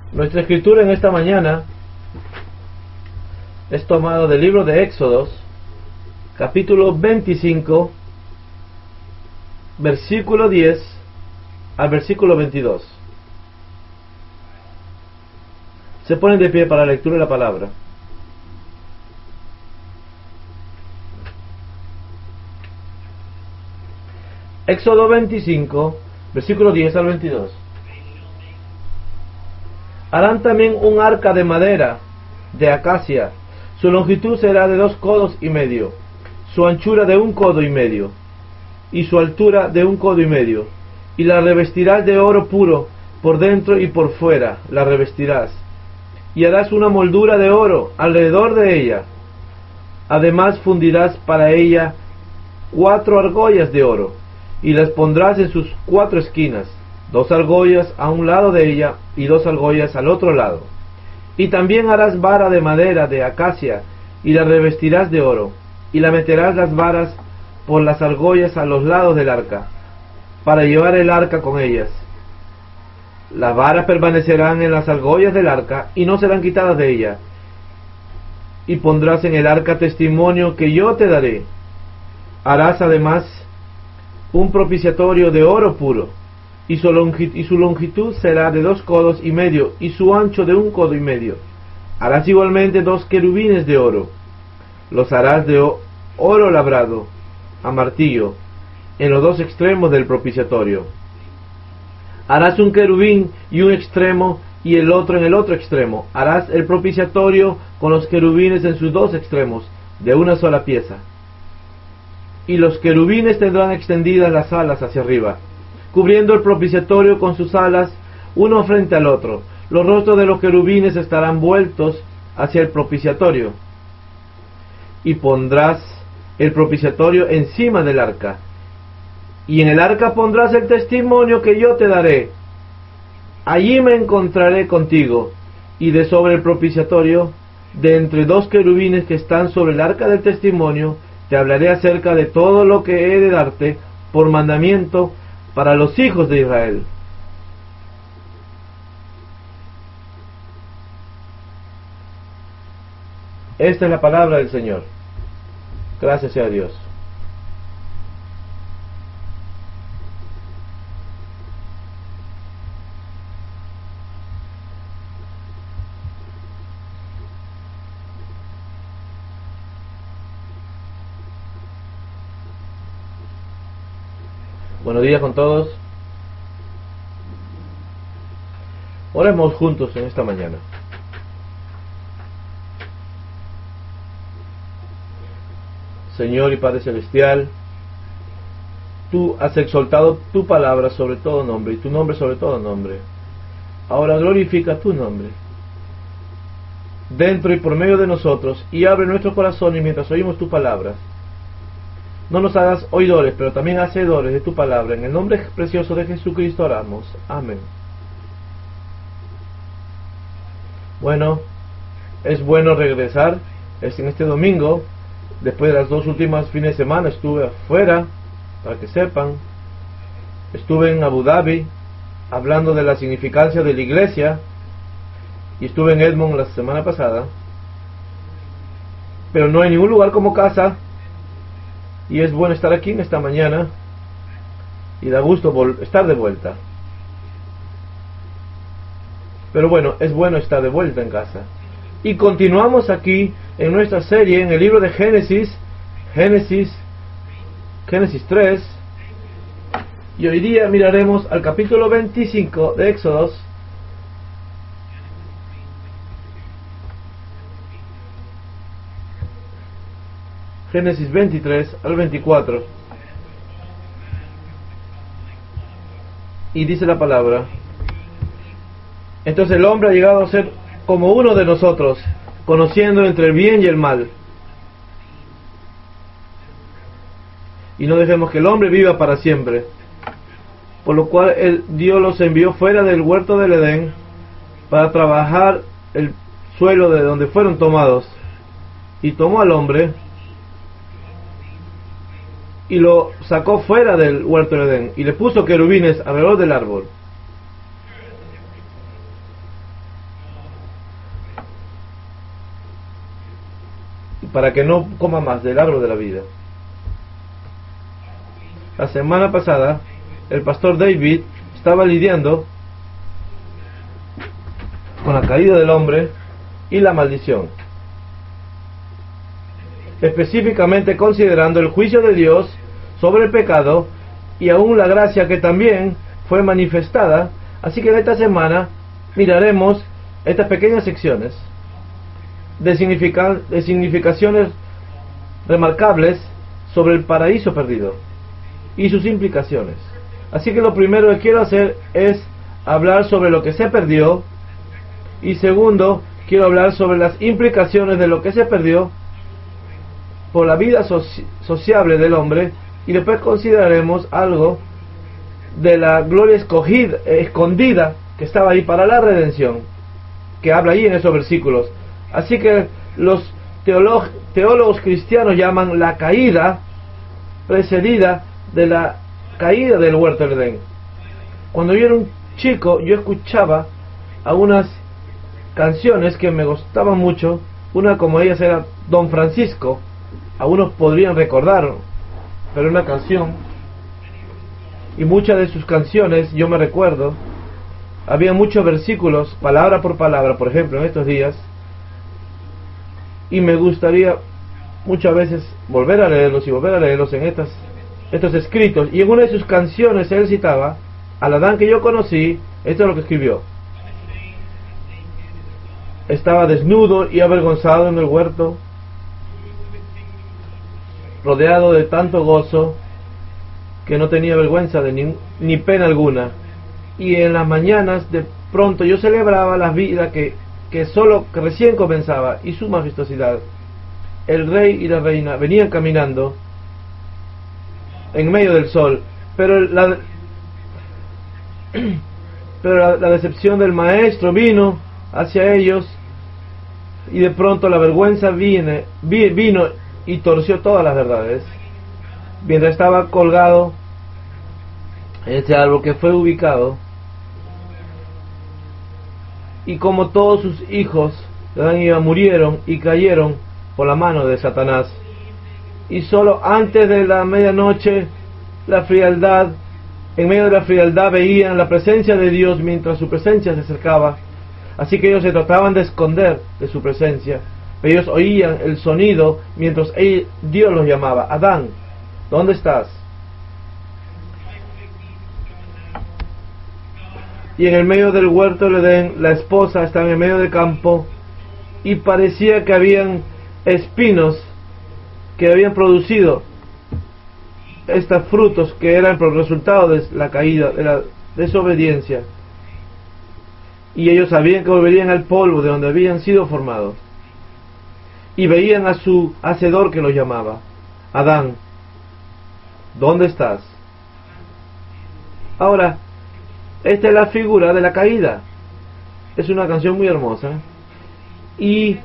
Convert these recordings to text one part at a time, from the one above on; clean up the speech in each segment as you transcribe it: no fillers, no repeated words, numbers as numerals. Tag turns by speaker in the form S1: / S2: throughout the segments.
S1: Nuestra escritura en esta mañana es tomada del libro de Éxodos, capítulo 25, versículo 10 al versículo 22. Se ponen de pie para la lectura de la palabra. Éxodo 25, versículo 10 al 22. Harán también un arca de madera de acacia. Su longitud será de 2 codos y medio, su anchura de 1 codo y medio, y su altura de 1 codo y medio. Y la revestirás de oro puro, por dentro y por fuera la revestirás. Y harás una moldura de oro alrededor de ella. Además fundirás para ella 4 argollas de oro, y las pondrás en sus 4 esquinas, 2 argollas a un lado de ella y 2 argollas al otro lado. Y también harás vara de madera de acacia, y la revestirás de oro, y la meterás las varas por las argollas a los lados del arca, para llevar el arca con ellas. Las varas permanecerán en las argollas del arca, y no serán quitadas de ella. Y pondrás en el arca testimonio que yo te daré. Harás además un propiciatorio de oro puro, y su longitud será de 2 codos y medio, y su ancho de 1 codo y medio. Harás igualmente 2 querubines de oro. Los harás de oro labrado a martillo en los 2 extremos del propiciatorio. Harás un querubín y un extremo, y el otro en el otro extremo. Harás el propiciatorio con los querubines en sus 2 extremos, de una sola pieza. Y los querubines tendrán extendidas las alas hacia arriba, cubriendo el propiciatorio con sus alas, uno frente al otro. Los rostros de los querubines estarán vueltos hacia el propiciatorio. Y pondrás el propiciatorio encima del arca. Y en el arca pondrás el testimonio que yo te daré. Allí me encontraré contigo, y de sobre el propiciatorio, de entre 2 querubines que están sobre el arca del testimonio, te hablaré acerca de todo lo que he de darte por mandamiento para los hijos de Israel. Esta es la palabra del Señor. Gracias sea a Dios. Buenos días con todos. Oremos juntos en esta mañana. Señor y Padre Celestial, tú has exaltado tu palabra sobre todo nombre y tu nombre sobre todo nombre. Ahora glorifica tu nombre dentro y por medio de nosotros, y abre nuestro corazón, y mientras oímos tu palabra, no nos hagas oidores, pero también hacedores de tu palabra. En el nombre precioso de Jesucristo oramos. Amén. Bueno, es bueno regresar. En este domingo, después de las 2 últimas fines de semana, estuve afuera, para que sepan. Estuve en Abu Dhabi, hablando de la significancia de la iglesia, y estuve en Edmond la semana pasada. Pero no hay ningún lugar como casa, y es bueno estar aquí en esta mañana, y da gusto estar de vuelta. Pero bueno, es bueno estar de vuelta en casa. Y continuamos aquí en nuestra serie en el libro de Génesis 3, y hoy día miraremos al capítulo 25 de Éxodos. Génesis 23 al 24. Y dice la palabra: entonces el hombre ha llegado a ser como uno de nosotros, conociendo entre el bien y el mal. Y no dejemos que el hombre viva para siempre. Por lo cual Dios los envió fuera del huerto del Edén para trabajar el suelo de donde fueron tomados. Y tomó al hombre y lo sacó fuera del huerto de Edén, y le puso querubines alrededor del árbol. para que no coma más del árbol de la vida. La semana pasada, el pastor David estaba lidiando con la caída del hombre y la maldición, específicamente considerando el juicio de Dios sobre el pecado y aún la gracia que también fue manifestada. Así que en esta semana miraremos estas pequeñas secciones de significaciones remarcables sobre el paraíso perdido y sus implicaciones. Así que lo primero que quiero hacer es hablar sobre lo que se perdió, y segundo, quiero hablar sobre las implicaciones de lo que se perdió por la vida sociable del hombre, y después consideraremos algo de la gloria escondida que estaba ahí para la redención, que habla ahí en esos versículos. Así que los teólogos cristianos llaman la caída precedida de la caída del huerto del Edén. Cuando yo era un chico, yo escuchaba algunas canciones que me gustaban mucho. Una como ellas era Don Francisco. Algunos podrían recordar, pero una canción, y muchas de sus canciones yo me recuerdo, había muchos versículos, palabra por palabra, por ejemplo, en estos días, y me gustaría muchas veces volver a leerlos en estos escritos. Y en una de sus canciones él citaba al Adán que yo conocí. Esto es lo que escribió: estaba desnudo y avergonzado en el huerto, rodeado de tanto gozo que no tenía vergüenza de ni pena alguna. Y en las mañanas de pronto yo celebraba la vida que recién comenzaba, y su majestuosidad. El rey y la reina venían caminando en medio del sol, pero la decepción del maestro vino hacia ellos, y de pronto la vergüenza vino y torció todas las verdades. Mientras estaba colgado en ese árbol que fue ubicado, y como todos sus hijos de Adán y Eva murieron y cayeron por la mano de Satanás, y solo antes de la medianoche, en medio de la frialdad veían la presencia de Dios mientras su presencia se acercaba. Así que ellos se trataban de esconder de su presencia, pero ellos oían el sonido mientras Dios los llamaba: Adán, ¿dónde estás? Y en el medio del huerto del Edén, la esposa estaba en el medio del campo, y parecía que habían espinos que habían producido estos frutos que eran por resultado de la caída, de la desobediencia. Y ellos sabían que volverían al polvo de donde habían sido formados, y veían a su hacedor que los llamaba: Adán, ¿dónde estás? Ahora, esta es la figura de la caída. Es una canción muy hermosa, y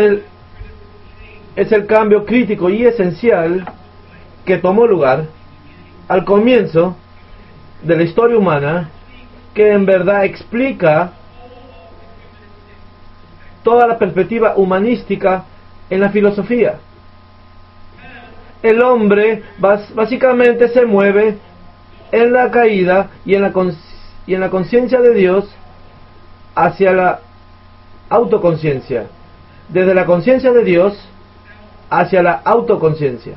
S1: es el cambio crítico y esencial que tomó lugar al comienzo de la historia humana, que en verdad explica toda la perspectiva humanística en la filosofía. El hombre básicamente se mueve en la caída y en la conciencia de Dios hacia la autoconciencia, desde la conciencia de Dios hacia la autoconciencia.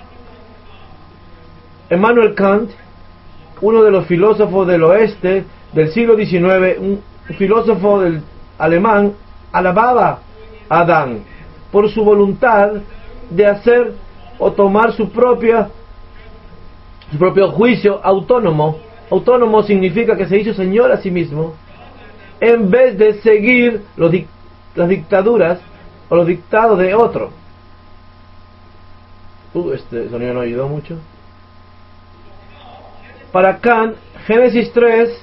S1: Immanuel Kant, uno de los filósofos del oeste del siglo XIX, un filósofo alemán, alababa a Adán por su voluntad de hacer o tomar su propio juicio autónomo. Autónomo significa que se hizo señor a sí mismo, en vez de seguir las dictaduras o los dictados de otro. Este sonido no ayudó mucho. Para Kant, Génesis 3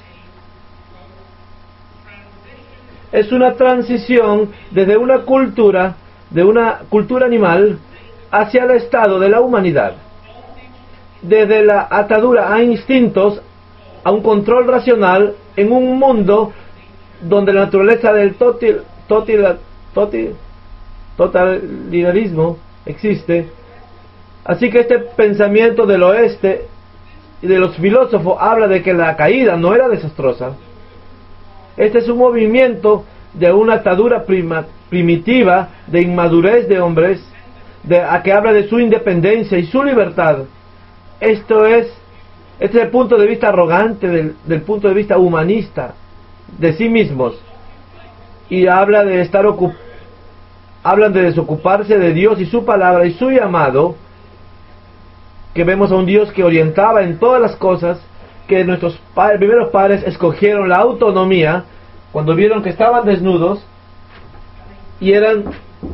S1: es una transición desde una cultura animal hacia el estado de la humanidad, desde la atadura a instintos a un control racional en un mundo donde la naturaleza del totalitarismo existe. Así que este pensamiento del oeste y de los filósofos habla de que la caída no era desastrosa. Este es un movimiento de una atadura primitiva, de inmadurez de hombres, a que habla de su independencia y su libertad. Este es el punto de vista arrogante, del punto de vista humanista de sí mismos, y habla de hablan de desocuparse de Dios y su palabra y su llamado, que vemos a un Dios que orientaba en todas las cosas, que nuestros primeros padres escogieron la autonomía cuando vieron que estaban desnudos y eran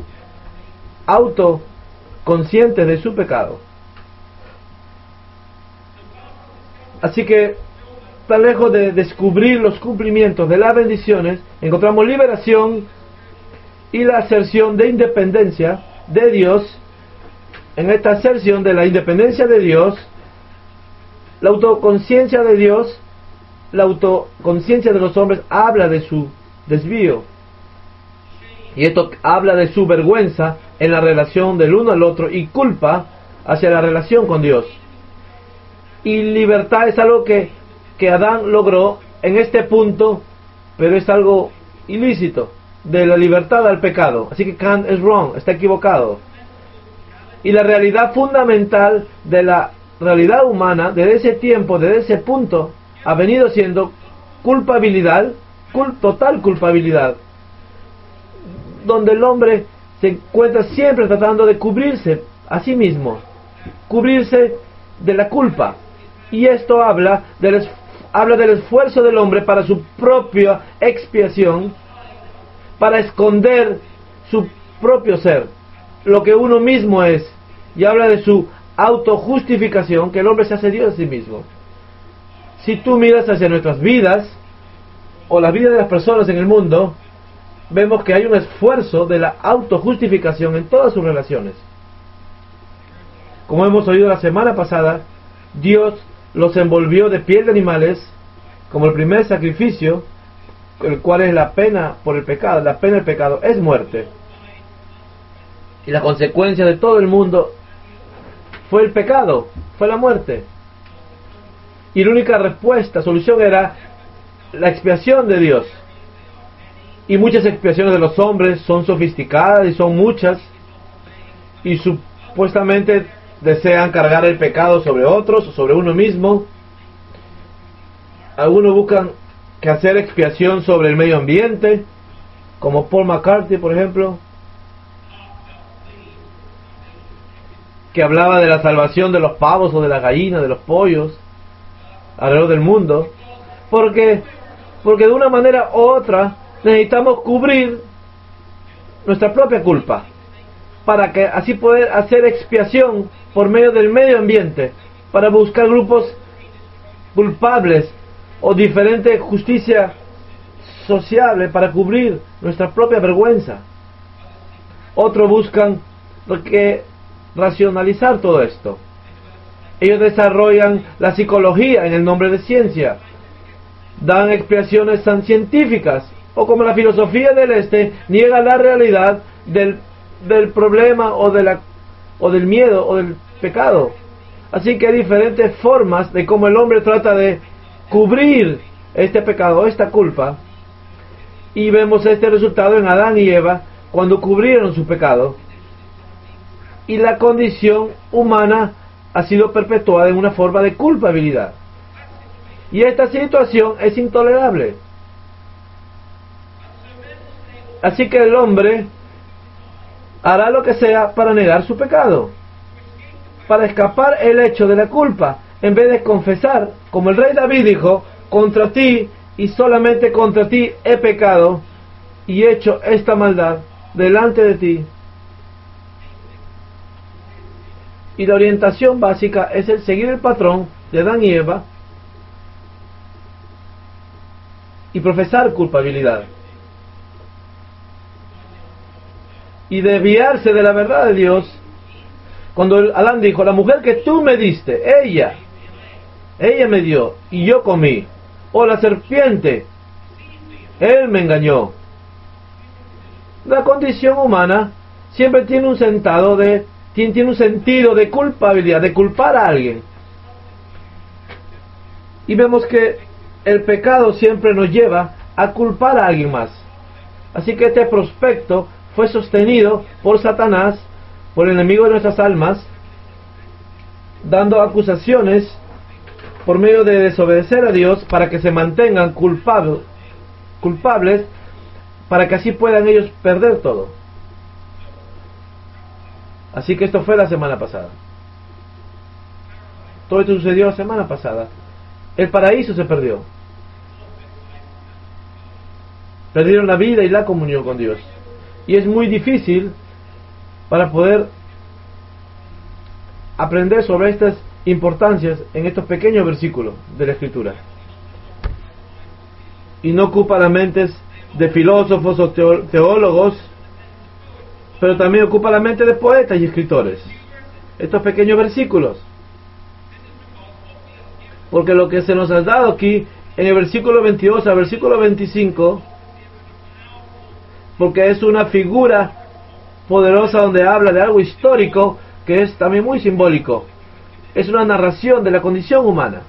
S1: autoconscientes de su pecado. Así que, tan lejos de descubrir los cumplimientos de las bendiciones, encontramos liberación y la aserción de independencia de Dios. En esta aserción de la independencia de Dios, la autoconciencia de Dios, la autoconciencia de los hombres habla de su desvío. Y esto habla de su vergüenza en la relación del uno al otro y culpa hacia la relación con Dios. Y libertad es algo que Adán logró en este punto, pero es algo ilícito, de la libertad al pecado. Así que Kant es wrong, está equivocado. Y la realidad fundamental de la realidad humana, desde ese tiempo, desde ese punto, ha venido siendo culpabilidad, total culpabilidad, donde el hombre se encuentra siempre tratando de cubrirse a sí mismo, cubrirse de la culpa. Y esto habla del esfuerzo del hombre para su propia expiación, para esconder su propio ser, lo que uno mismo es, y habla de su autojustificación, que el hombre se hace Dios a sí mismo. Si tú miras hacia nuestras vidas, o la vida de las personas en el mundo, vemos que hay un esfuerzo de la autojustificación en todas sus relaciones. Como hemos oído la semana pasada, Dios los envolvió de piel de animales como el primer sacrificio, el cual es la pena por el pecado. La pena del pecado es muerte, y la consecuencia de todo el mundo fue el pecado, fue la muerte. Y la única solución era la expiación de Dios. Y muchas expiaciones de los hombres son sofisticadas y son muchas, y supuestamente desean cargar el pecado sobre otros o sobre uno mismo. Algunos buscan que hacer expiación sobre el medio ambiente, como Paul McCartney, por ejemplo, que hablaba de la salvación de los pavos o de las gallinas, de los pollos alrededor del mundo, porque de una manera u otra necesitamos cubrir nuestra propia culpa, para que así poder hacer expiación por medio del medio ambiente, para buscar grupos culpables o diferente justicia sociable para cubrir nuestra propia vergüenza. Otros buscan racionalizar todo esto. Ellos desarrollan la psicología en el nombre de ciencia, dan explicaciones tan científicas, o como la filosofía del este niega la realidad del problema o del miedo o del pecado. Así que hay diferentes formas de cómo el hombre trata de cubrir este pecado, esta culpa, y vemos este resultado en Adán y Eva cuando cubrieron su pecado, y la condición humana ha sido perpetuada en una forma de culpabilidad, y esta situación es intolerable. Así que el hombre hará lo que sea para negar su pecado, para escapar el hecho de la culpa, en vez de confesar, como el rey David dijo: contra ti y solamente contra ti he pecado y hecho esta maldad delante de ti. Y la orientación básica es el seguir el patrón de Adán y Eva y profesar culpabilidad y desviarse de la verdad de Dios. Cuando Adán dijo: la mujer que tú me diste, ella me dio y yo comí. O la serpiente, él me engañó. La condición humana siempre tiene un tiene un sentido de culpabilidad, de culpar a alguien. Y vemos que el pecado siempre nos lleva a culpar a alguien más. Así que este prospecto fue sostenido por Satanás, por el enemigo de nuestras almas, dando acusaciones por medio de desobedecer a Dios para que se mantengan culpables, para que así puedan ellos perder todo. Así que esto fue la semana pasada. Todo esto sucedió la semana pasada. El paraíso se perdió. Perdieron la vida y la comunión con Dios. Y es muy difícil para poder aprender sobre estas importancias en estos pequeños versículos de la Escritura. Y no ocupa las mentes de filósofos o teólogos, pero también ocupa la mente de poetas y escritores. Estos pequeños versículos. Porque lo que se nos ha dado aquí, en el versículo 22 al versículo 25, porque es una figura poderosa donde habla de algo histórico que es también muy simbólico. Es una narración de la condición humana.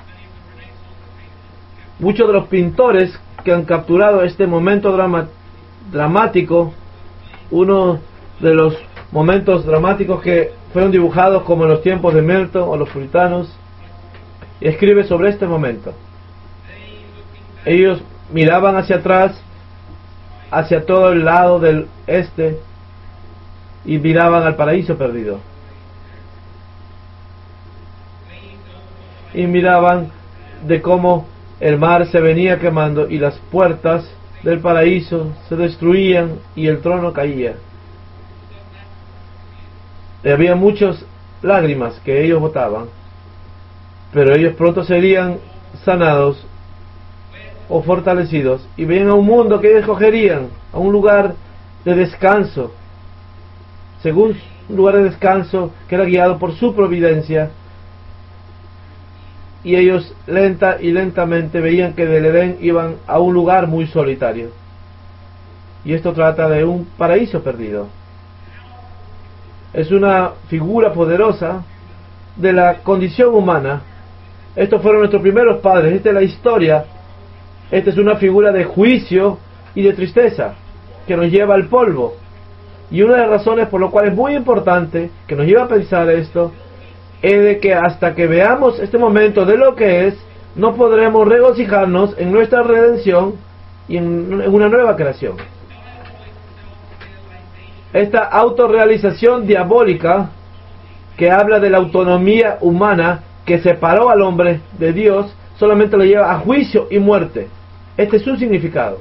S1: Muchos de los pintores que han capturado este momento dramático, uno de los momentos dramáticos que fueron dibujados como en los tiempos de Milton o los puritanos, escribe sobre este momento. Ellos miraban hacia atrás, hacia todo el lado del este, y miraban al paraíso perdido. Y miraban de cómo el mar se venía quemando y las puertas del paraíso se destruían y el trono caía. Y había muchas lágrimas que ellos botaban, pero ellos pronto serían sanados o fortalecidos y venían a un mundo que ellos escogerían, a un lugar de descanso, según un lugar de descanso que era guiado por su providencia. Y ellos lentamente veían que del Edén iban a un lugar muy solitario. Y esto trata de un paraíso perdido. Es una figura poderosa de la condición humana. Estos fueron nuestros primeros padres. Esta es la historia. Esta es una figura de juicio y de tristeza que nos lleva al polvo. Y una de las razones por lo cual es muy importante que nos lleva a pensar esto es de que hasta que veamos este momento de lo que es, no podremos regocijarnos en nuestra redención y en una nueva creación. Esta autorrealización diabólica que habla de la autonomía humana que separó al hombre de Dios solamente lo lleva a juicio y muerte. Este es su significado.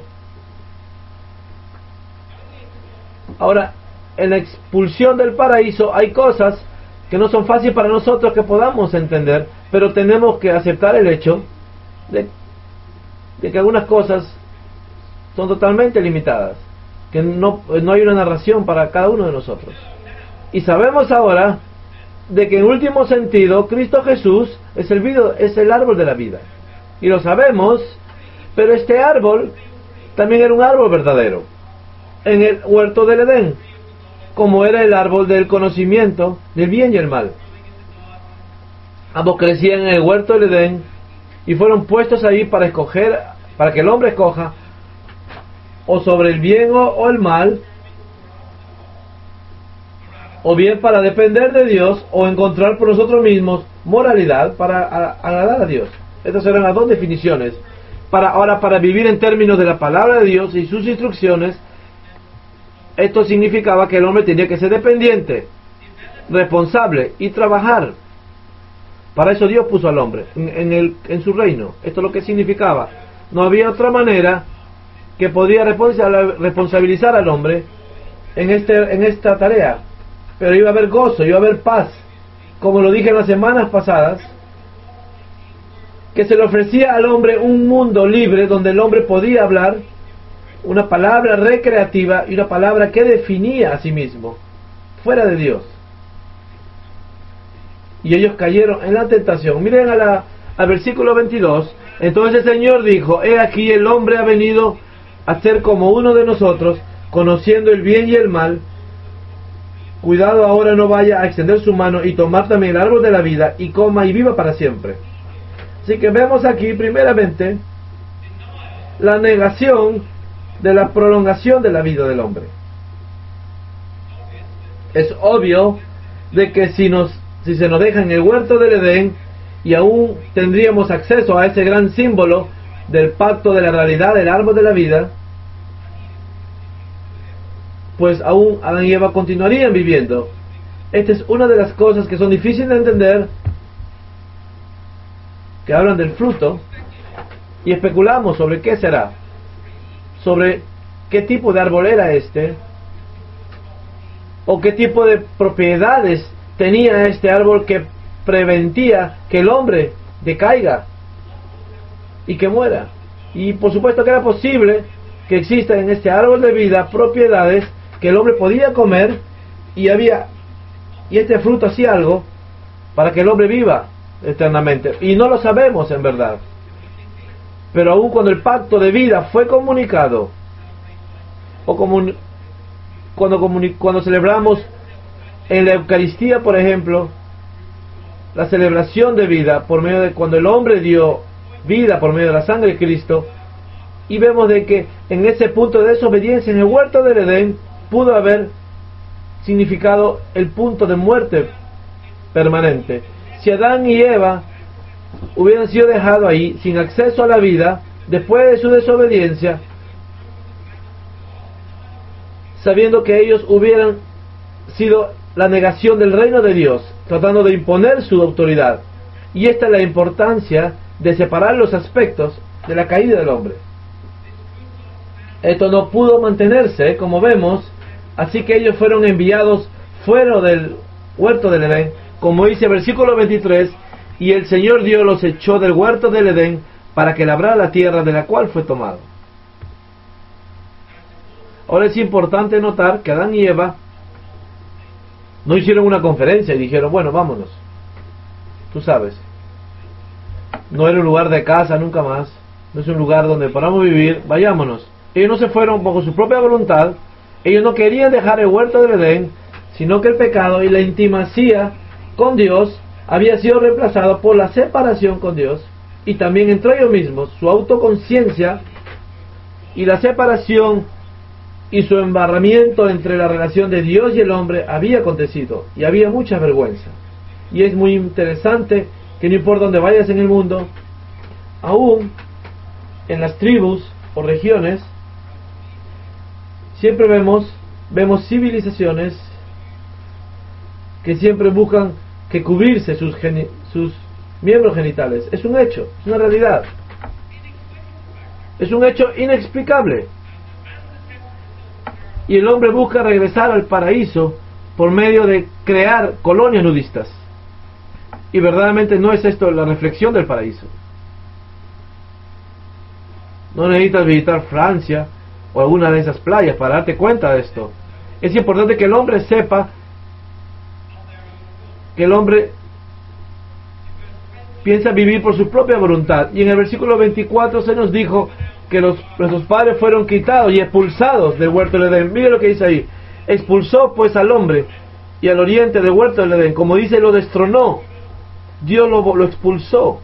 S1: Ahora, en la expulsión del paraíso hay cosas que no son fáciles para nosotros que podamos entender, pero tenemos que aceptar el hecho de que algunas cosas son totalmente limitadas, que no hay una narración para cada uno de nosotros. Y sabemos ahora de que en último sentido Cristo Jesús es el árbol de la vida, y lo sabemos, pero este árbol también era un árbol verdadero en el huerto del Edén, como era el árbol del conocimiento del bien y el mal. Ambos crecían en el huerto del Edén y fueron puestos ahí para escoger, para que el hombre escoja o sobre el bien o el mal, o bien para depender de Dios o encontrar por nosotros mismos moralidad para agradar a Dios. Estas eran las dos definiciones. Para vivir en términos de la palabra de Dios y sus instrucciones, esto significaba que el hombre tenía que ser dependiente, responsable y trabajar. Para eso Dios puso al hombre en su reino. Esto es lo que significaba. No había otra manera que podía responsabilizar al hombre en esta tarea. Pero iba a haber gozo, iba a haber paz. Como lo dije en las semanas pasadas, que se le ofrecía al hombre un mundo libre donde el hombre podía hablar una palabra recreativa y una palabra que definía a sí mismo, fuera de Dios. Y ellos cayeron en la tentación. Miren al versículo 22. Entonces el Señor dijo: he aquí el hombre ha venido a ser como uno de nosotros, conociendo el bien y el mal. cuidado ahora no vaya a extender su mano y tomar también el árbol de la vida y coma y viva para siempre. Así que vemos aquí primeramente la negación de la prolongación de la vida del hombre. Es obvio de que si se nos deja en el huerto del Edén y aún tendríamos acceso a ese gran símbolo del pacto de la realidad del árbol de la vida, pues aún Adán y Eva continuarían viviendo. Esta es una de las cosas que son difíciles de entender, que hablan del fruto, y especulamos sobre qué será, sobre qué tipo de árbol era este, o qué tipo de propiedades tenía este árbol que preventía que el hombre decaiga y que muera. Y por supuesto que era posible que existan en este árbol de vida propiedades que el hombre podía comer, y este fruto hacía algo para que el hombre viva eternamente, y no lo sabemos en verdad. Pero aún cuando el pacto de vida fue comunicado, o cuando celebramos en la Eucaristía, por ejemplo, la celebración de vida por medio de cuando el hombre dio vida por medio de la sangre de Cristo, y vemos de que en ese punto de desobediencia en el huerto del Edén pudo haber significado el punto de muerte permanente. Si Adán y Eva hubieran sido dejados ahí sin acceso a la vida después de su desobediencia, sabiendo que ellos hubieran sido la negación del reino de Dios, tratando de imponer su autoridad. Y esta es la importancia de separar los aspectos de la caída del hombre. Esto no pudo mantenerse, como vemos, así que ellos fueron enviados fuera del huerto del Edén, como dice el versículo 23, y el Señor Dios los echó del huerto del Edén para que labrara la tierra de la cual fue tomado. Ahora es importante notar que Adán y Eva no hicieron una conferencia y dijeron, bueno, vámonos. Tú sabes, no era un lugar de casa nunca más, no es un lugar donde podamos vivir, vayámonos. Ellos no se fueron bajo su propia voluntad, ellos no querían dejar el huerto del Edén, sino que el pecado y la intimacía con Dios había sido reemplazado por la separación con Dios, y también entre ellos mismos, su autoconciencia y la separación y su embarramiento entre la relación de Dios y el hombre había acontecido, y había mucha vergüenza. Y es muy interesante que no importa dónde vayas en el mundo, aún en las tribus o regiones, siempre vemos civilizaciones que siempre buscan que cubrirse sus miembros genitales. Es un hecho, es una realidad, es un hecho inexplicable. Y el hombre busca regresar al paraíso por medio de crear colonias nudistas. Y verdaderamente no es esto la reflexión del paraíso. No necesitas visitar Francia o alguna de esas playas para darte cuenta de esto. Es importante que el hombre sepa que el hombre piensa vivir por su propia voluntad. Y en el versículo 24 se nos dijo que nuestros padres fueron quitados y expulsados del huerto del Edén. Mire lo que dice ahí: expulsó pues al hombre y al oriente del huerto del Edén. Como dice, lo destronó. Dios lo expulsó.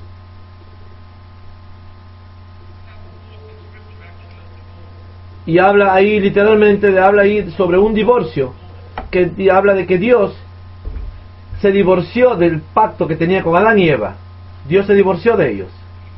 S1: Y habla ahí literalmente, habla ahí sobre un divorcio, que habla de que Dios se divorció del pacto que tenía con Adán y Eva. Dios se divorció de ellos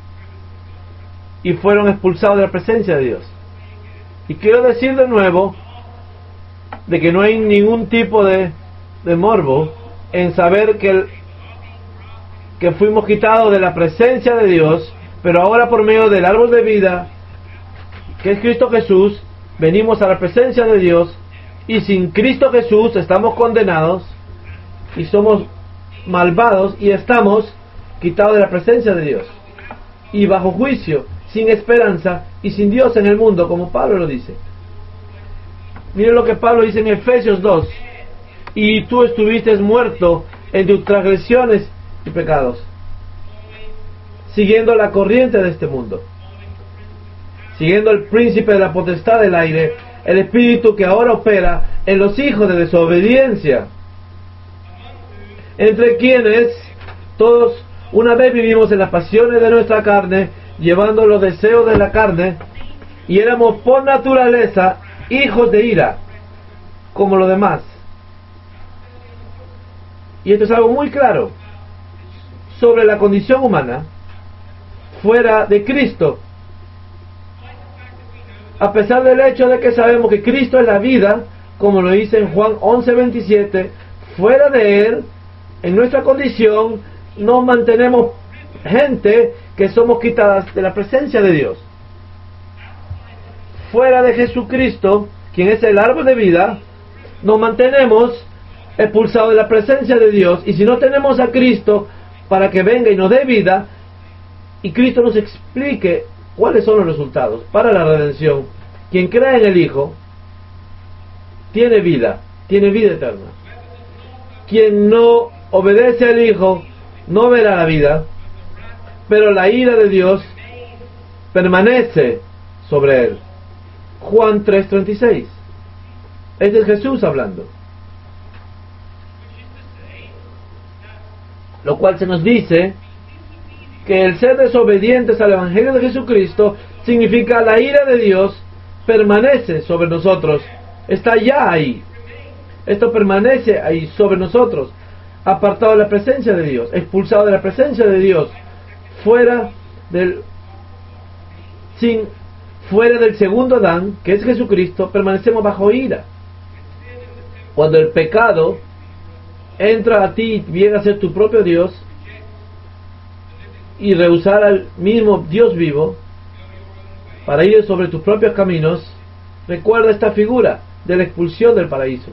S1: y fueron expulsados de la presencia de Dios. Y quiero decir de nuevo de que no hay ningún tipo de morbo en saber que fuimos quitados de la presencia de Dios, pero ahora por medio del árbol de vida, que es Cristo Jesús, venimos a la presencia de Dios, y sin Cristo Jesús estamos condenados y somos malvados y estamos quitados de la presencia de Dios y bajo juicio, sin esperanza y sin Dios en el mundo, como Pablo lo dice. Miren lo que Pablo dice en Efesios 2: y tú estuviste muerto en tus transgresiones y pecados, siguiendo la corriente de este mundo, siguiendo el príncipe de la potestad del aire, el espíritu que ahora opera en los hijos de desobediencia, entre quienes todos una vez vivimos en las pasiones de nuestra carne, llevando los deseos de la carne, y éramos por naturaleza hijos de ira, como los demás. Y esto es algo muy claro sobre la condición humana fuera de Cristo. A pesar del hecho de que sabemos que Cristo es la vida, como lo dice en Juan 11:27, fuera de Él, en nuestra condición, nos mantenemos gente que somos quitadas de la presencia de Dios. Fuera de Jesucristo, quien es el árbol de vida, nos mantenemos expulsados de la presencia de Dios. Y si no tenemos a Cristo para que venga y nos dé vida, y Cristo nos explique cuáles son los resultados para la redención, quien cree en el Hijo tiene vida eterna. Quien no obedece al Hijo no verá la vida, pero la ira de Dios permanece sobre él. Juan 3:36. Este es Jesús hablando. Lo cual se nos dice que el ser desobedientes al Evangelio de Jesucristo significa la ira de Dios permanece sobre nosotros. Está ya ahí. Esto permanece ahí sobre nosotros, apartado de la presencia de Dios, expulsado de la presencia de Dios, fuera del segundo Adán, que es Jesucristo, permanecemos bajo ira. Cuando el pecado entra a ti y viene a ser tu propio Dios y rehusar al mismo Dios vivo para ir sobre tus propios caminos, recuerda esta figura de la expulsión del paraíso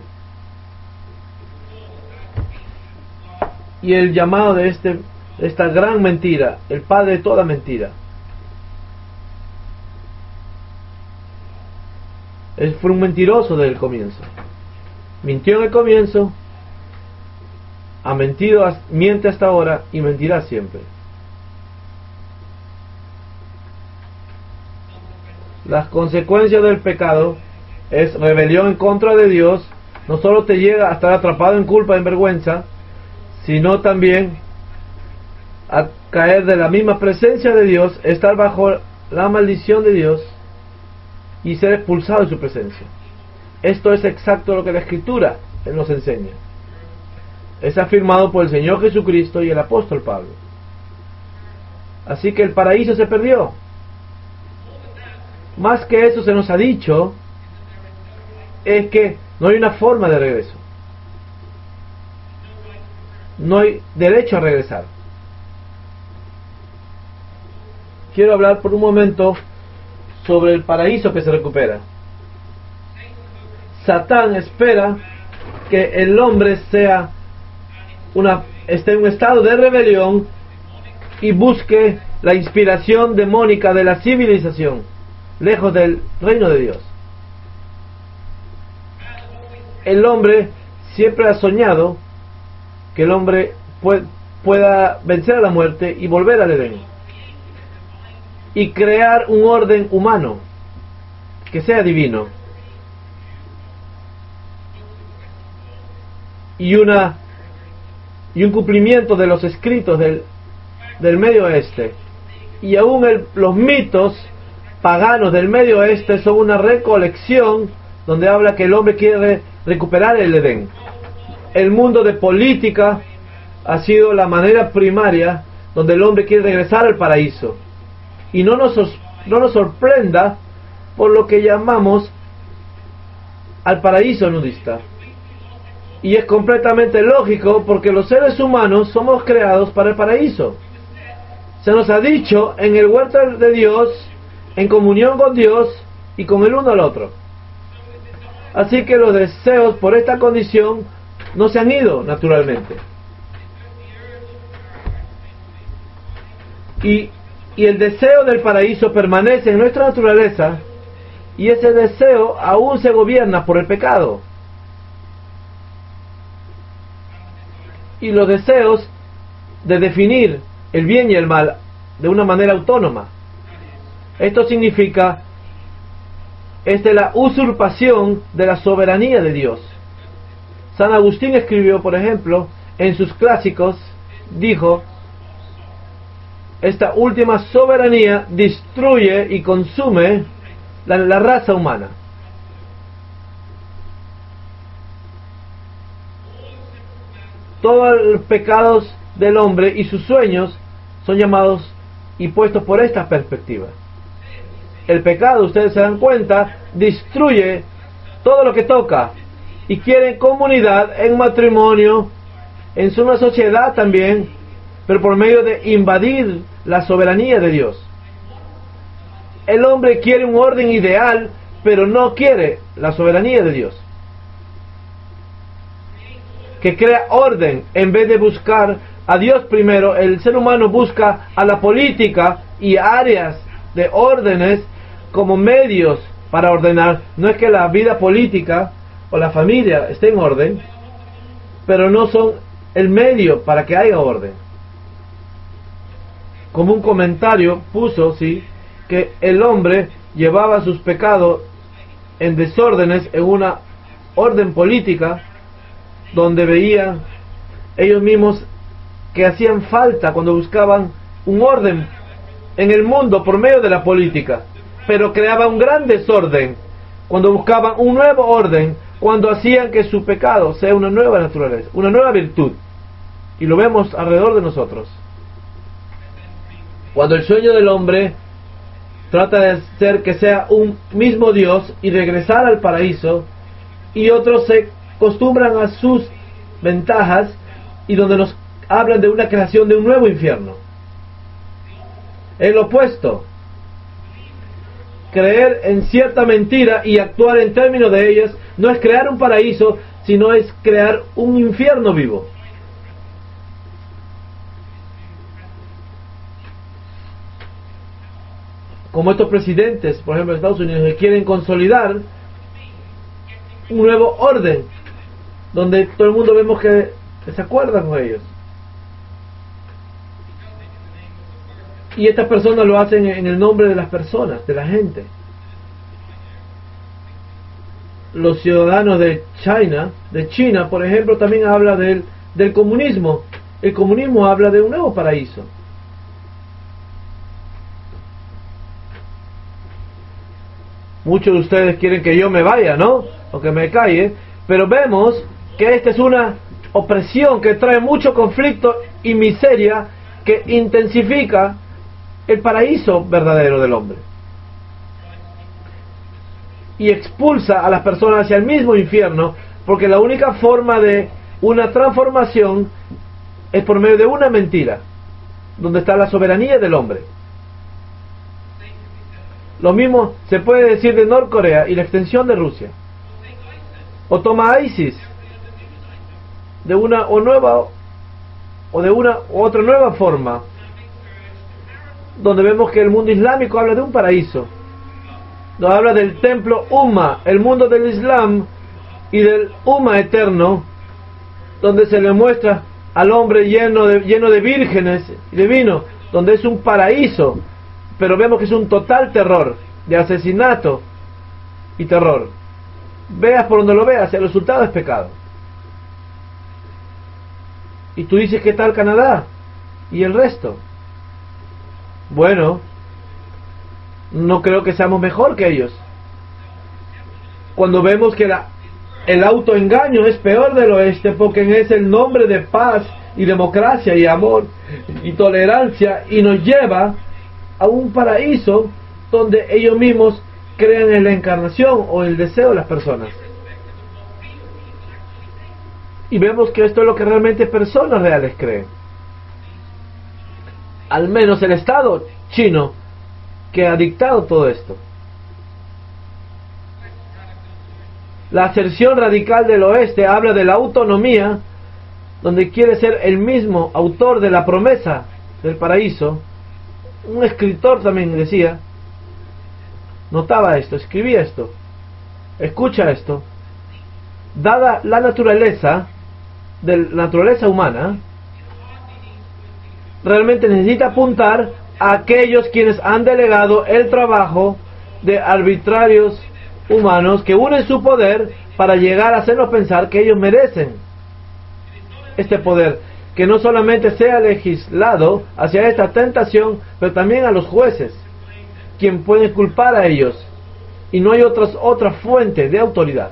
S1: y el llamado de esta gran mentira, el padre de toda mentira. Él fue un mentiroso desde el comienzo. Mintió en el comienzo, ha mentido, miente hasta ahora y mentirá siempre. Las consecuencias del pecado es rebelión en contra de Dios. No solo te llega a estar atrapado en culpa, en vergüenza, sino también a caer de la misma presencia de Dios, estar bajo la maldición de Dios y ser expulsado de su presencia. Esto es exacto lo que la Escritura nos enseña. Es afirmado por el Señor Jesucristo y el apóstol Pablo. Así que el paraíso se perdió. Más que eso se nos ha dicho es que no hay una forma de regreso. No hay derecho a regresar. Quiero hablar por un momento sobre el paraíso que se recupera. Satán espera que el hombre esté en un estado de rebelión y busque la inspiración demónica de la civilización, lejos del reino de Dios. El hombre siempre ha soñado que el hombre pueda vencer a la muerte y volver al Edén y crear un orden humano que sea divino y un cumplimiento de los escritos del Medio Oeste. Y aún los mitos paganos del Medio Oeste son una recolección donde habla que el hombre quiere recuperar el Edén. El mundo de política ha sido la manera primaria donde el hombre quiere regresar al paraíso. Y no nos sorprenda por lo que llamamos al paraíso nudista. Y es completamente lógico porque los seres humanos somos creados para el paraíso. Se nos ha dicho en el huerto de Dios, en comunión con Dios y con el uno al otro. Así que los deseos por esta condición no se han ido naturalmente. Y el deseo del paraíso permanece en nuestra naturaleza, y ese deseo aún se gobierna por el pecado. Y los deseos de definir el bien y el mal de una manera autónoma. Esto significa es de la usurpación de la soberanía de Dios. San Agustín escribió, por ejemplo, en sus clásicos, dijo: esta última soberanía destruye y consume la raza humana. Todos los pecados del hombre y sus sueños son llamados y puestos por esta perspectiva. El pecado, ustedes se dan cuenta, destruye todo lo que toca, y quieren comunidad en matrimonio, en una sociedad también, pero por medio de invadir la soberanía de Dios. El hombre quiere un orden ideal, pero no quiere la soberanía de Dios, que crea orden en vez de buscar a Dios primero. El ser humano busca a la política y áreas de órdenes como medios para ordenar. No es que la vida política o la familia esté en orden, pero no son el medio para que haya orden. Como un comentario puso, sí, que el hombre llevaba sus pecados en desórdenes en una orden política, donde veían ellos mismos que hacían falta cuando buscaban un orden en el mundo por medio de la política, pero creaba un gran desorden cuando buscaban un nuevo orden, cuando hacían que su pecado sea una nueva naturaleza, una nueva virtud. Y lo vemos alrededor de nosotros. Cuando el sueño del hombre trata de hacer que sea un mismo Dios y regresar al paraíso, y otros se acostumbran a sus ventajas, y donde nos hablan de una creación de un nuevo infierno. El opuesto. Creer en cierta mentira y actuar en términos de ellas no es crear un paraíso, sino es crear un infierno vivo. Como estos presidentes, por ejemplo, de Estados Unidos, que quieren consolidar un nuevo orden, donde todo el mundo vemos que se acuerdan con ellos. Y estas personas lo hacen en el nombre de las personas, de la gente. Los ciudadanos de China, por ejemplo, también habla del comunismo. El comunismo habla de un nuevo paraíso. Muchos de ustedes quieren que yo me vaya, ¿no? O que me calle, pero vemos que esta es una opresión que trae mucho conflicto y miseria, que intensifica el paraíso verdadero del hombre y expulsa a las personas hacia el mismo infierno, porque la única forma de una transformación es por medio de una mentira, donde está la soberanía del hombre. Lo mismo se puede decir de Norcorea y la extensión de Rusia. O toma ISIS, de una o nueva o de una u otra nueva forma, donde vemos que el mundo islámico habla de un paraíso, donde habla del templo Umma, el mundo del Islam, y del Umma eterno, donde se le muestra al hombre lleno de vírgenes y de vino, donde es un paraíso, pero vemos que es un total terror, de asesinato y terror. Veas por donde lo veas, el resultado es pecado. Y tú dices, ¿qué tal Canadá? Y el resto. Bueno, no creo que seamos mejor que ellos. Cuando vemos que el autoengaño es peor del oeste, porque es el nombre de paz y democracia y amor y tolerancia, y nos lleva a un paraíso donde ellos mismos crean en la encarnación o el deseo de las personas. Y vemos que esto es lo que realmente personas reales creen. Al menos el Estado chino, que ha dictado todo esto. La aserción radical del oeste habla de la autonomía, donde quiere ser el mismo autor de la promesa del paraíso. Un escritor también decía, notaba esto, escribía esto, escucha esto: dada la naturaleza humana, realmente necesita apuntar a aquellos quienes han delegado el trabajo de arbitrarios humanos que unen su poder para llegar a hacernos pensar que ellos merecen este poder, que no solamente sea legislado hacia esta tentación, pero también a los jueces, quien pueden culpar a ellos, y no hay otra fuente de autoridad.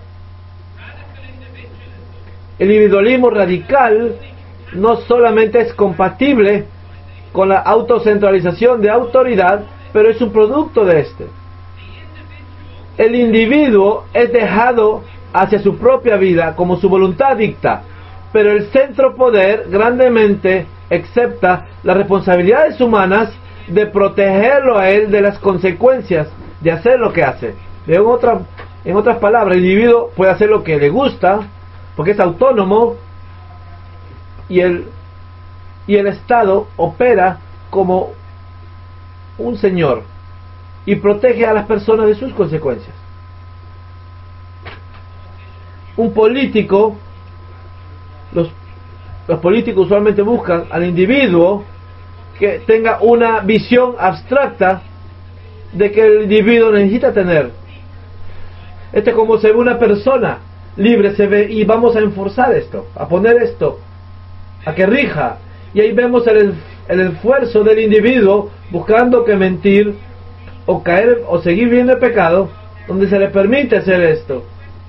S1: El individualismo radical no solamente es compatible con la autocentralización de autoridad, pero es un producto de este. El individuo es dejado hacia su propia vida como su voluntad dicta, pero el centro poder grandemente acepta las responsabilidades humanas de protegerlo a él de las consecuencias de hacer lo que hace. En otras palabras, el individuo puede hacer lo que le gusta porque es autónomo, y el Estado opera como un señor y protege a las personas de sus consecuencias. Un político, los políticos usualmente buscan al individuo que tenga una visión abstracta de que el individuo necesita tener. Este es como se ve una persona libre, se ve, y vamos a enforzar esto, a poner esto, a que rija. Y ahí vemos el esfuerzo del individuo buscando que mentir o caer o seguir viendo el pecado, donde se le permite hacer esto.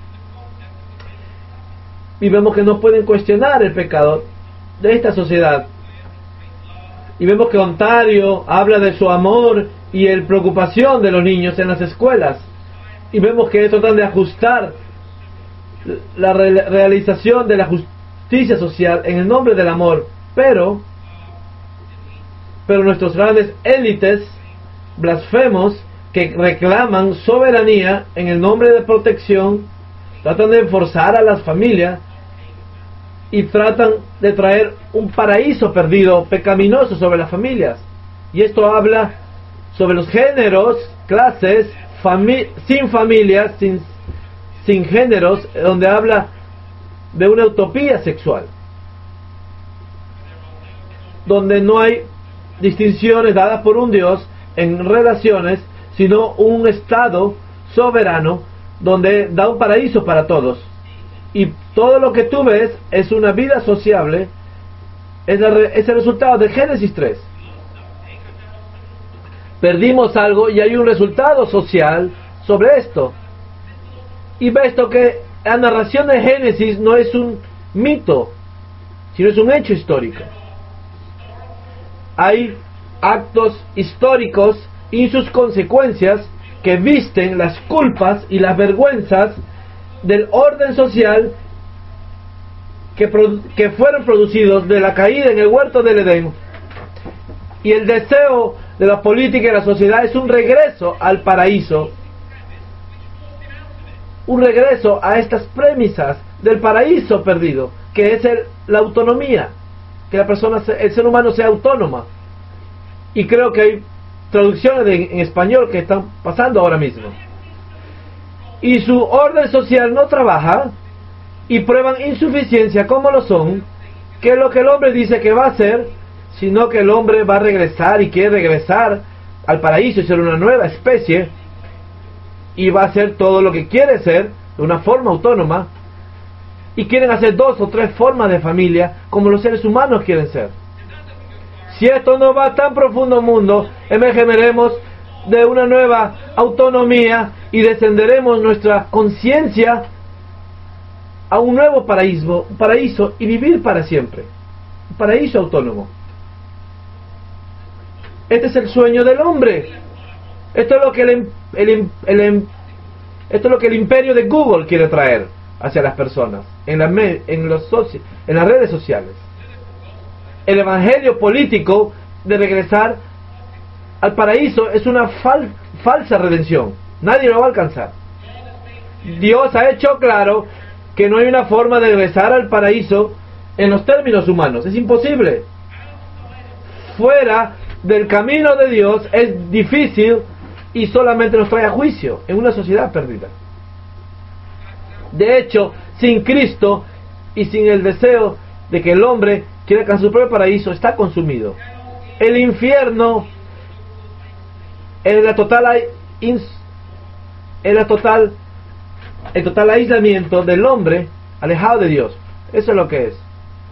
S1: Y vemos que no pueden cuestionar el pecado de esta sociedad. Y vemos que Ontario habla de su amor y la preocupación de los niños en las escuelas. Y vemos que tratan de ajustar la realización de la justicia social en el nombre del amor. Pero nuestros grandes élites blasfemos que reclaman soberanía en el nombre de protección, tratan de forzar a las familias y tratan de traer un paraíso perdido, pecaminoso sobre las familias. Y esto habla sobre los géneros, clases, sin familias, sin géneros, donde habla de una utopía sexual, donde no hay distinciones dadas por un Dios en relaciones, sino un Estado soberano donde da un paraíso para todos. Y todo lo que tú ves es una vida sociable, es el resultado de Génesis 3. Perdimos algo y hay un resultado social sobre esto. Y ve esto, que la narración de Génesis no es un mito, sino es un hecho histórico. Hay actos históricos y sus consecuencias que visten las culpas y las vergüenzas del orden social que fueron producidos de la caída en el huerto del Edén. Y el deseo de la política y la sociedad es un regreso al paraíso, un regreso a estas premisas del paraíso perdido, que es la autonomía, que el ser humano sea autónoma. Y creo que hay traducciones en español que están pasando ahora mismo. Y su orden social no trabaja, y prueban insuficiencia como lo son, que es lo que el hombre dice que va a hacer, sino que el hombre va a regresar y quiere regresar al paraíso y ser una nueva especie, y va a hacer todo lo que quiere ser de una forma autónoma, y quieren hacer 2 o 3 formas de familia como los seres humanos quieren ser. Si esto no va tan profundo al mundo, emergeremos de una nueva autonomía y descenderemos nuestra conciencia a un nuevo paraíso y vivir para siempre. Un paraíso autónomo. Este es el sueño del hombre. Esto es lo que esto es lo que el imperio de Google quiere traer hacia las personas en las redes sociales. El evangelio político de regresar al paraíso es una falsa redención. Nadie lo va a alcanzar. Dios ha hecho claro que no hay una forma de regresar al paraíso en los términos humanos. Es imposible. Fuera del camino de Dios es difícil y solamente nos trae a juicio en una sociedad perdida. De hecho, sin Cristo y sin el deseo de que el hombre quiera alcanzar su propio paraíso, está consumido. El infierno es la total el total aislamiento del hombre alejado de Dios. Eso es lo que es.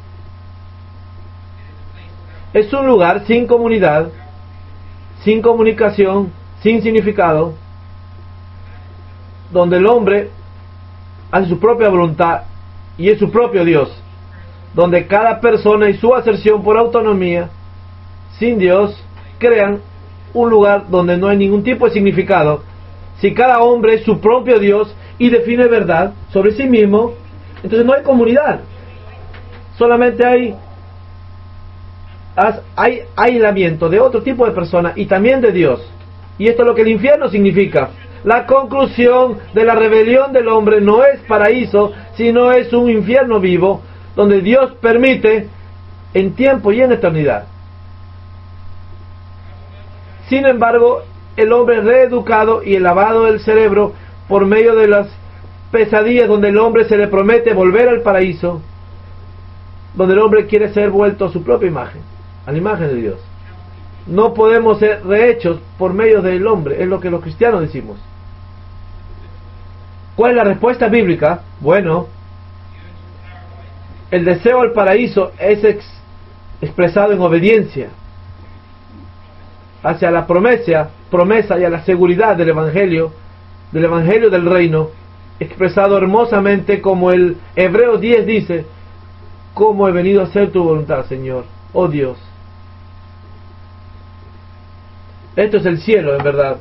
S1: Es un lugar sin comunidad, sin comunicación, sin significado, donde el hombre hace su propia voluntad y es su propio Dios, donde cada persona y su aserción por autonomía, sin Dios, crean un lugar donde no hay ningún tipo de significado. Si cada hombre es su propio Dios y define verdad sobre sí mismo, entonces no hay comunidad, solamente hay aislamiento de otro tipo de persona y también de Dios. Y esto es lo que el infierno significa. La conclusión de la rebelión del hombre no es paraíso, sino es un infierno vivo, donde Dios permite en tiempo y en eternidad. Sin embargo, el hombre reeducado y el lavado del cerebro por medio de las pesadillas, donde el hombre se le promete volver al paraíso, donde el hombre quiere ser vuelto a su propia imagen, a la imagen de Dios. No podemos ser rehechos por medio del hombre, es lo que los cristianos decimos. ¿Cuál es la respuesta bíblica? Bueno, el deseo al paraíso es expresado en obediencia hacia la promesa y a la seguridad del evangelio del reino, expresado hermosamente como el Hebreos 10 dice: ¿cómo he venido a hacer tu voluntad, Señor? Oh Dios. Esto es el cielo, en verdad.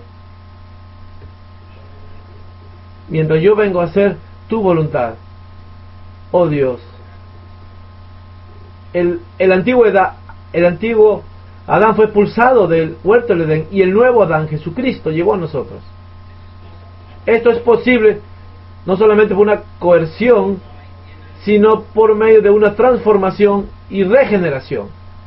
S1: Mientras yo vengo a hacer tu voluntad, oh Dios. El antiguo Adán fue expulsado del huerto del Edén y el nuevo Adán, Jesucristo, llegó a nosotros. Esto es posible no solamente por una coerción, sino por medio de una transformación y regeneración.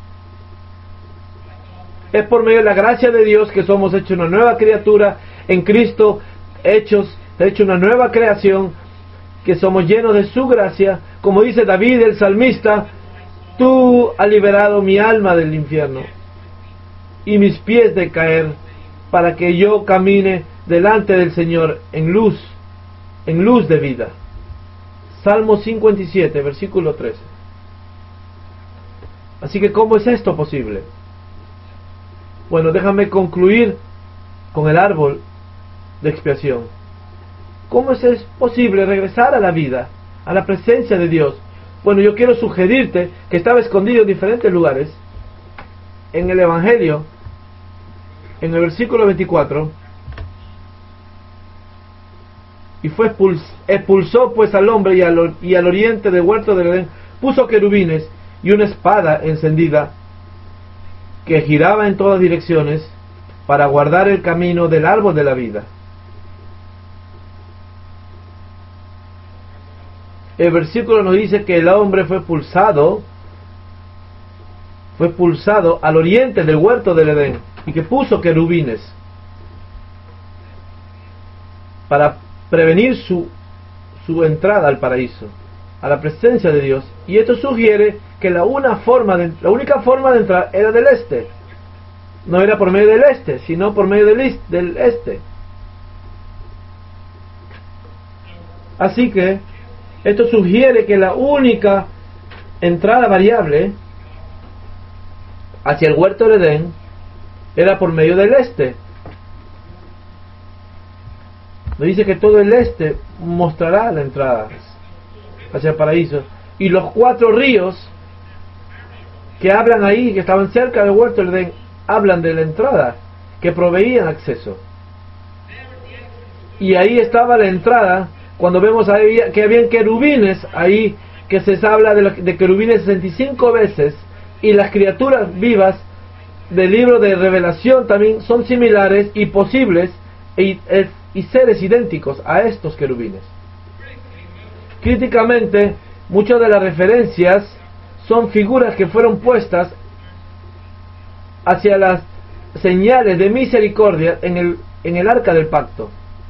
S1: Es por medio de la gracia de Dios que somos hechos una nueva criatura en Cristo, hecho una nueva creación, que somos llenos de su gracia. Como dice David el salmista: tú has liberado mi alma del infierno y mis pies de caer, para que yo camine delante del Señor en luz de vida. Salmo 57, versículo 13. Así que, ¿cómo es esto posible? Bueno, déjame concluir con el árbol de expiación. ¿Cómo es posible regresar a la vida, a la presencia de Dios? Bueno, yo quiero sugerirte que estaba escondido en diferentes lugares. En el Evangelio, en el versículo 24, y expulsó pues al hombre y al oriente del huerto del Edén, puso querubines y una espada encendida que giraba en todas direcciones para guardar el camino del árbol de la vida. El versículo nos dice que el hombre fue expulsado al oriente del huerto del Edén y que puso querubines para prevenir su entrada al paraíso, a la presencia de Dios. Y esto sugiere que la única forma de entrar era del este. No era por medio del este, sino por medio del este. Así que esto sugiere que la única entrada variable hacia el huerto del Edén era por medio del este. Nos dice que todo el este mostrará la entrada hacia el paraíso. Y los 4 ríos que hablan ahí, que estaban cerca del huerto del Edén, hablan de la entrada, que proveían acceso. Y ahí estaba la entrada. Cuando vemos ahí que habían querubines ahí, que se habla de querubines 65 veces, y las criaturas vivas del libro de Revelación también son similares y posibles y seres idénticos a estos querubines. Críticamente, muchas de las referencias son figuras que fueron puestas hacia las señales de misericordia en el arca del pacto.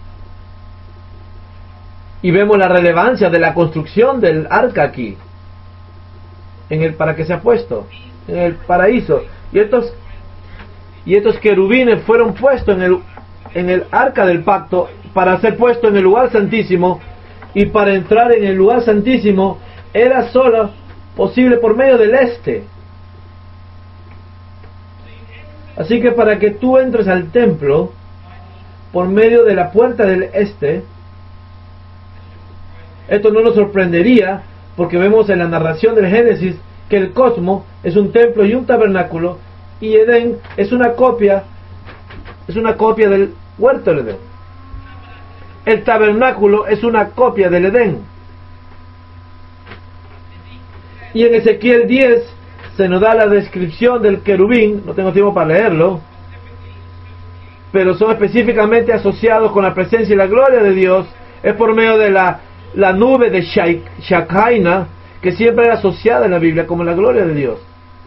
S1: Y vemos la relevancia de la construcción del arca aquí, para que sea puesto en el paraíso. Y estos querubines fueron puestos en el arca del pacto para ser puesto en el lugar santísimo, y para entrar en el lugar santísimo era solo posible por medio del este. Así que para que tú entres al templo por medio de la puerta del este, esto no nos sorprendería, porque vemos en la narración del Génesis que el cosmos es un templo y un tabernáculo, y Edén es una copia del huerto del Edén. El tabernáculo es una copia del Edén. Y en Ezequiel 10 se nos da la descripción del querubín, no tengo tiempo para leerlo, pero son específicamente asociados con la presencia y la gloria de Dios. Es por medio de la nube de Shekinah, que siempre era asociada en la Biblia como la gloria de Dios.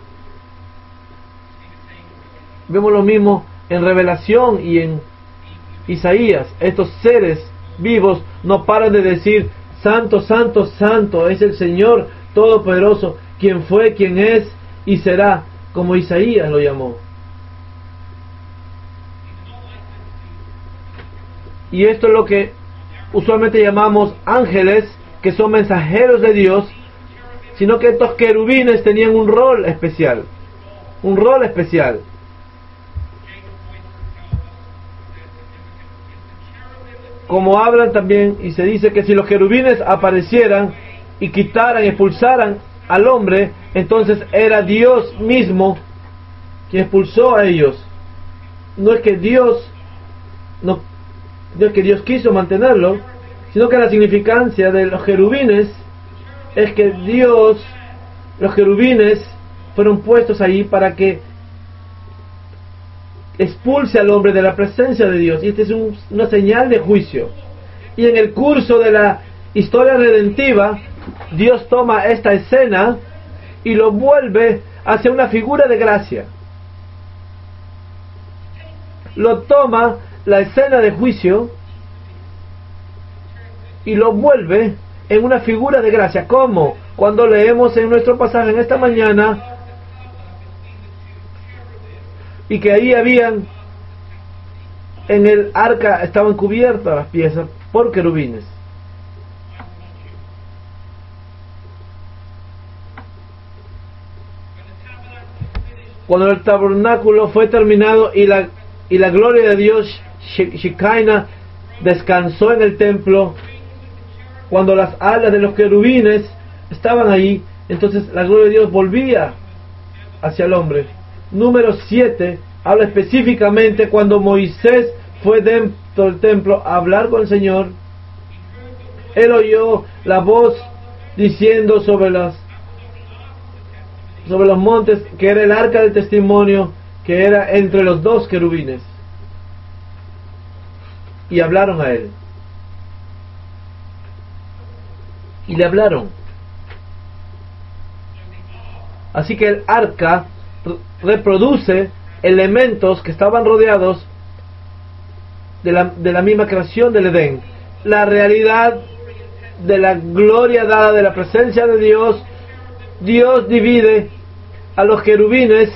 S1: Vemos lo mismo en Revelación y en Isaías. Estos seres vivos no paran de decir: Santo, Santo, Santo es el Señor Todopoderoso, quien fue, quien es y será, como Isaías lo llamó. Y esto es lo que usualmente llamamos ángeles, que son mensajeros de Dios, sino que estos querubines tenían un rol especial. Un rol especial. Como hablan también, y se dice que si los querubines aparecieran y quitaran y expulsaran al hombre, entonces era Dios mismo quien expulsó a ellos. No es que Dios quiso mantenerlo, sino que la significancia de los querubines es que los querubines fueron puestos ahí para que expulse al hombre de la presencia de Dios, y esta es una señal de juicio. Y en el curso de la historia redentiva, Dios toma esta escena y lo vuelve hacia una figura de gracia. Lo toma la escena de juicio y lo vuelve en una figura de gracia. ¿Cómo? Cuando leemos en nuestro pasaje en esta mañana, y que ahí habían, en el arca estaban cubiertas las piezas por querubines. Cuando el tabernáculo fue terminado y la gloria de Dios, Shekinah, descansó en el templo, cuando las alas de los querubines estaban ahí, entonces la gloria de Dios volvía hacia el hombre. Número 7 habla específicamente cuando Moisés fue dentro del templo a hablar con el Señor. Él oyó la voz diciendo sobre los montes, que era el arca del testimonio, que era entre los dos querubines, y hablaron a él, y le hablaron. Así que el arca reproduce elementos que estaban rodeados de la misma creación del Edén. La realidad de la gloria dada de la presencia de Dios. Dios divide a los querubines,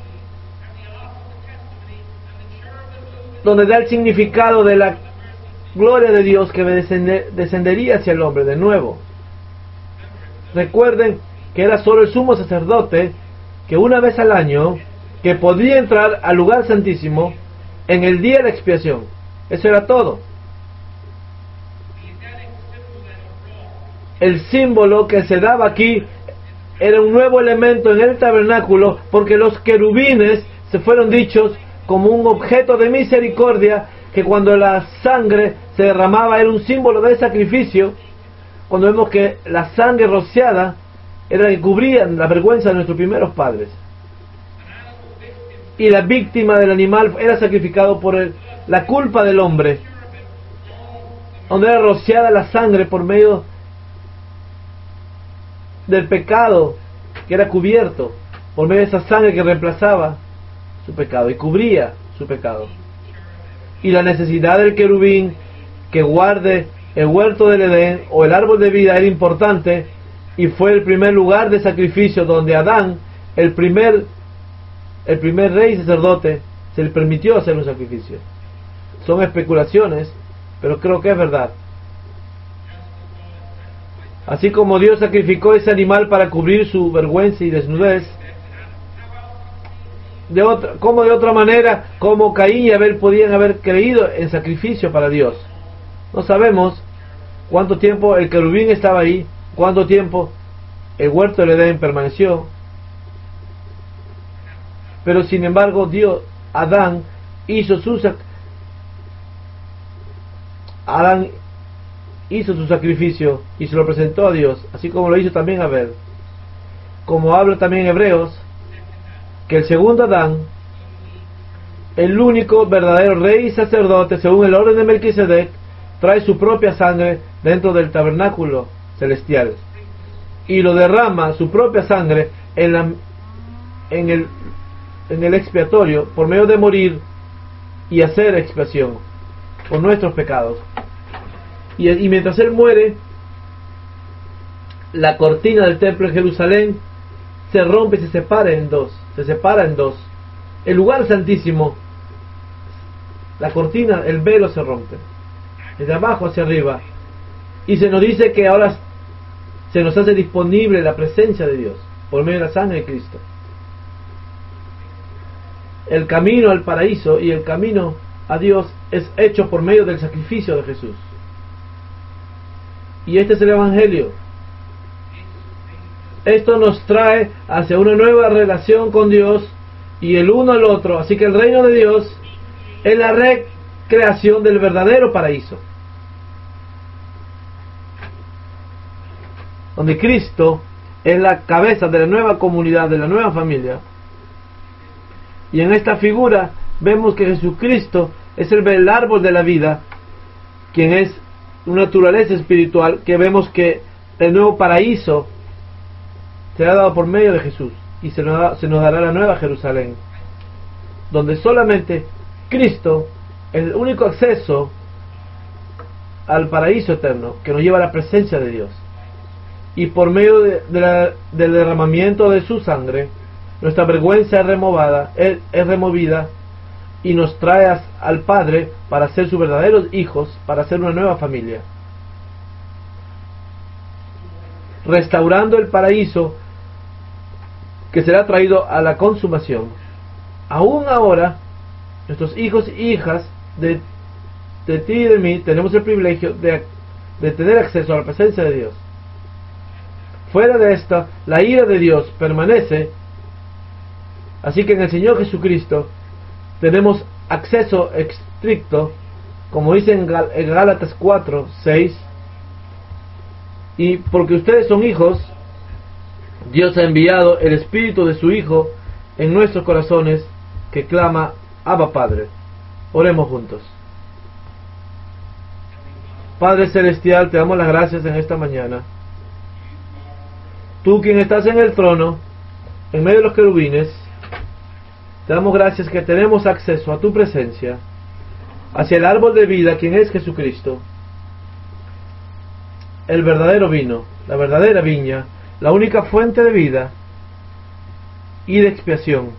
S1: donde da el significado de la gloria de Dios que descendería hacia el hombre de nuevo. Recuerden que era solo el sumo sacerdote que una vez al año que podía entrar al lugar santísimo en el día de la expiación. Eso era todo. El símbolo que se daba aquí era un nuevo elemento en el tabernáculo, porque los querubines se fueron dichos como un objeto de misericordia, que cuando la sangre se derramaba era un símbolo de sacrificio. Cuando vemos que la sangre rociada era la que cubría la vergüenza de nuestros primeros padres, y la víctima del animal era sacrificado por la culpa del hombre, donde era rociada la sangre por medio del pecado que era cubierto, por medio de esa sangre que reemplazaba su pecado y cubría su pecado. Y la necesidad del querubín que guarde el huerto del Edén o el árbol de vida era importante, y fue el primer lugar de sacrificio donde Adán, el primer rey sacerdote, se le permitió hacer un sacrificio. Son especulaciones, pero creo que es verdad. Así como Dios sacrificó ese animal para cubrir su vergüenza y desnudez, de otra manera, como Caín y Abel podían haber creído en sacrificio para Dios. No sabemos cuánto tiempo el querubín estaba ahí, cuánto tiempo el huerto del Edén permaneció, pero sin embargo Adán hizo su sacrificio y se lo presentó a Dios, así como lo hizo también Abel. Como habla también Hebreos, que el segundo Adán, el único verdadero rey y sacerdote según el orden de Melquisedec, trae su propia sangre dentro del tabernáculo celestial y lo derrama su propia sangre en el expiatorio por medio de morir y hacer expiación por nuestros pecados. Y mientras él muere, la cortina del templo de Jerusalén se rompe y se separa en dos. El lugar santísimo, la cortina, el velo se rompe desde abajo hacia arriba, y se nos dice que ahora se nos hace disponible la presencia de Dios por medio de la sangre de Cristo. El camino al paraíso y el camino a Dios es hecho por medio del sacrificio de Jesús. Y este es el Evangelio. Esto nos trae hacia una nueva relación con Dios y el uno al otro. Así que el reino de Dios es la recreación del verdadero paraíso, donde Cristo es la cabeza de la nueva comunidad, de la nueva familia. Y en esta figura vemos que Jesucristo es el árbol de la vida, quien es una naturaleza espiritual, que vemos que el nuevo paraíso será dado por medio de Jesús, y se nos dará la nueva Jerusalén, donde solamente Cristo es el único acceso al paraíso eterno, que nos lleva a la presencia de Dios. Y por medio del derramamiento de su sangre, nuestra vergüenza es removida y nos trae al Padre para ser sus verdaderos hijos, para ser una nueva familia, restaurando el paraíso que será traído a la consumación. Aún ahora, nuestros hijos e hijas de ti y de mí tenemos el privilegio de tener acceso a la presencia de Dios. Fuera de esta, la ira de Dios permanece. Así que en el Señor Jesucristo tenemos acceso estricto, como dice en Gálatas 4:6, y porque ustedes son hijos, Dios ha enviado el Espíritu de su Hijo en nuestros corazones, que clama: Abba Padre. Oremos juntos. Padre Celestial, te damos las gracias en esta mañana. Tú, quien estás en el trono, en medio de los querubines, te damos gracias que tenemos acceso a tu presencia, hacia el árbol de vida, quien es Jesucristo, el verdadero vino, la verdadera viña, la única fuente de vida y de expiación,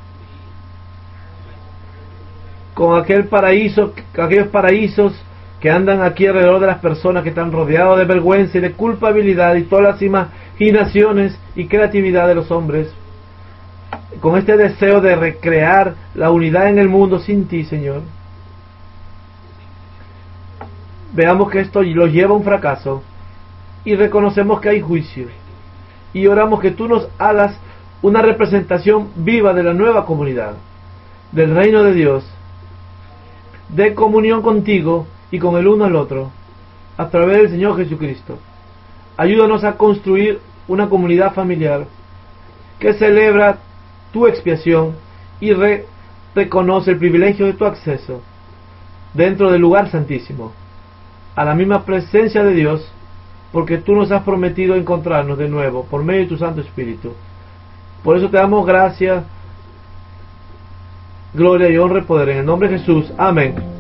S1: con aquellos paraísos que andan aquí alrededor de las personas que están rodeados de vergüenza y de culpabilidad y todas las imaginaciones y creatividad de los hombres, con este deseo de recrear la unidad en el mundo sin ti, Señor. Veamos que esto los lleva a un fracaso y reconocemos que hay juicio, y oramos que tú nos hagas una representación viva de la nueva comunidad, del reino de Dios, de comunión contigo y con el uno al otro, a través del Señor Jesucristo. Ayúdanos a construir una comunidad familiar que celebra tu expiación y reconoce el privilegio de tu acceso dentro del lugar santísimo, a la misma presencia de Dios, porque tú nos has prometido encontrarnos de nuevo por medio de tu Santo Espíritu. Por eso te damos gracias, gloria y honra y poder en el nombre de Jesús. Amén.